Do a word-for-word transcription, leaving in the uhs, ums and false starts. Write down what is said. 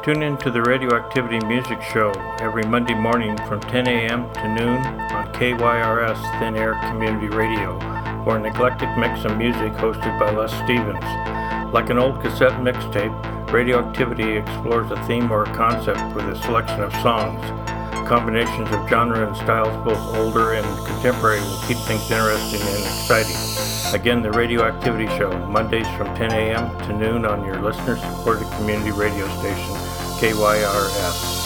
Tune in to the Radioactivity Music Show every Monday morning from ten a.m. to noon on K Y R S Thin Air Community Radio for an eclectic mix of music hosted by Les Stevens. Like an old cassette mixtape, Radioactivity explores a theme or a concept with a selection of songs. Combinations of genre and styles, both older and contemporary, will keep things interesting and exciting. Again, the Radioactivity Show, Mondays from ten a.m. to noon on your listener-supported community radio station, K Y R S.